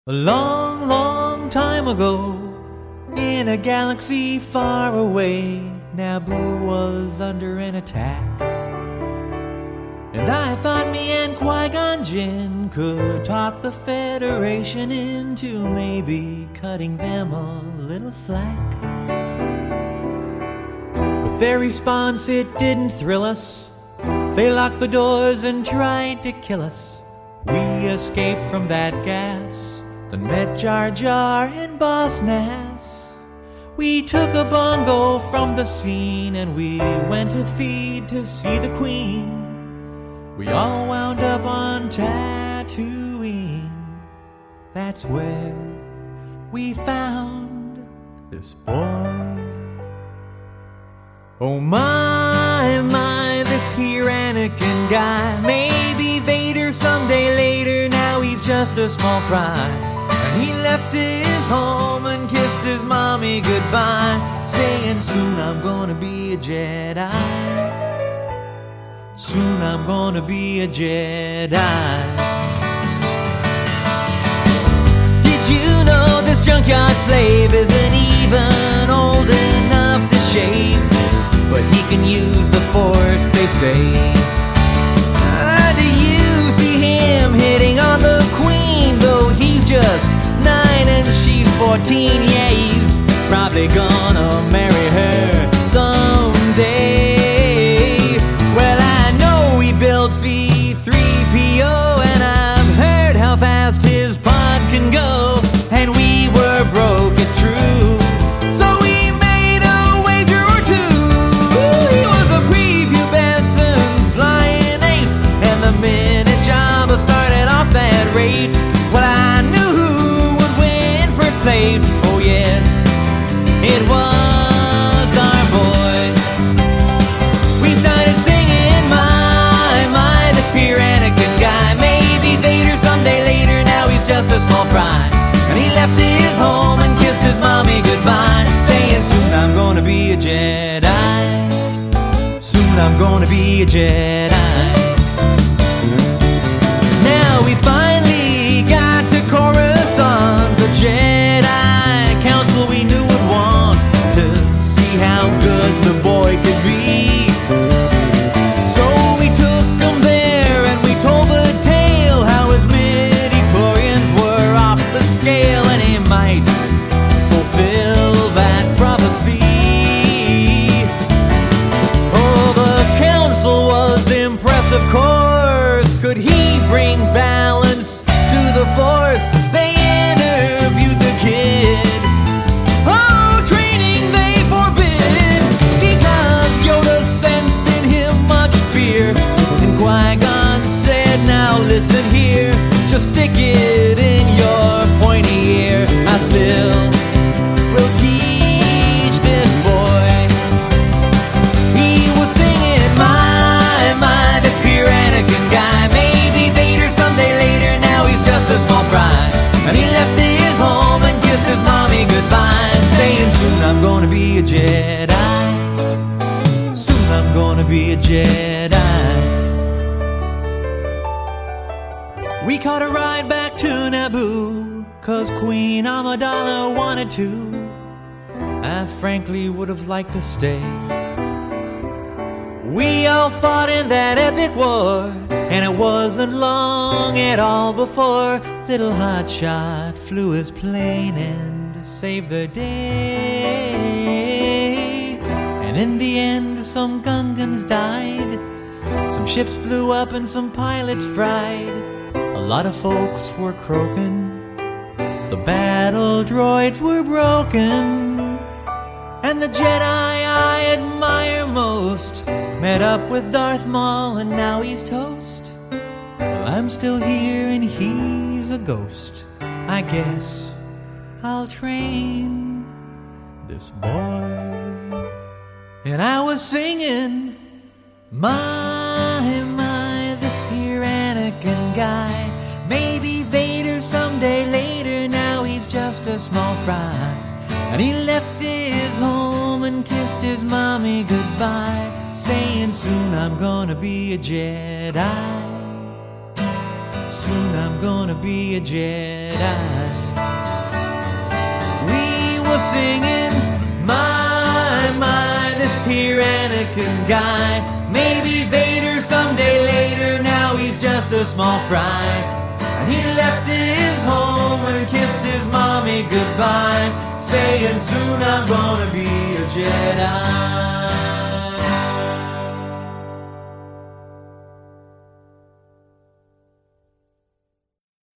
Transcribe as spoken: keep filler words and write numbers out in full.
A long, long time ago, in a galaxy far away, Naboo was under an attack. And I thought me and Qui-Gon Jinn could talk the Federation into maybe cutting them a little slack. But their response, it didn't thrill us. They locked the doors and tried to kill us. We escaped from that gas, then met Jar Jar and Boss Nass. We took a bongo from the scene and we went to feed to see the Queen. We all wound up on Tatooine. That's where we found this boy. Oh my, my, this here Anakin guy. Maybe Vader someday later, now he's just a small fry. And he left his home and kissed his mommy goodbye, saying soon I'm gonna be a Jedi. Soon I'm gonna be a Jedi. Did you know this junkyard slave isn't even old enough to shave? But he can use the Force, they say. Uh, do you see him hitting on the Queen? Though he's just nine and she's fourteen. Yeah, he's probably gonna marry her someday. Well, I know he built C three P O, and I've heard how fast his pod can go. And we were broke, it's true, so we made a wager or two. He was a prepubescent flying ace, and the minute Jabba started off that race, well, I knew who would win first place. Oh yes, it was our boy. We started singing, my, my, this here Anakin guy. Maybe Vader someday later, now he's just a small fry. And he left his home and kissed his mommy goodbye, saying soon I'm gonna be a Jedi. Soon I'm gonna be a Jedi. Now we finally got to Coruscant. The Jedi Council we knew would want to see how good the boy could be. So we took him there and we told the tale, how his midi-chlorians were off the scale, and he might fulfill that prophecy. Oh, the council was impressed, of course. Could he bring balance to the Force? They interviewed the kid. Oh, training they forbid, because Yoda sensed in him much fear. And Qui-Gon said, now listen here, just stick it in your pointy ear. I still will teach this boy. He was singing, my, my, this here Anakin guy. Maybe Vader someday later, now he's just a small fry. And he left his home and kissed his mommy goodbye, saying soon I'm gonna be a Jedi. Soon I'm gonna be a Jedi. We caught a ride back to Naboo, cause Queen Amidala wanted to. I frankly would have liked to stay. We all fought in that epic war, and it wasn't long at all before little Hotshot flew his plane and saved the day. And in the end, some Gungans died, some ships blew up and some pilots fried. A lot of folks were croaking, the battle droids were broken, and the Jedi I admire most met up with Darth Maul and now he's toast. Well, I'm still here and he's a ghost. I guess I'll train this boy. And I was singing, my, my, this here Anakin guy. Maybe Vader someday later, now he's just a small fry. And he left his home and kissed his mommy goodbye, saying soon I'm gonna be a Jedi. Soon I'm gonna be a Jedi. singing, my, my, this here Anakin guy. Maybe Vader someday later, now he's just a small fry. And he left his home and kissed his mommy goodbye, saying soon I'm gonna be a Jedi.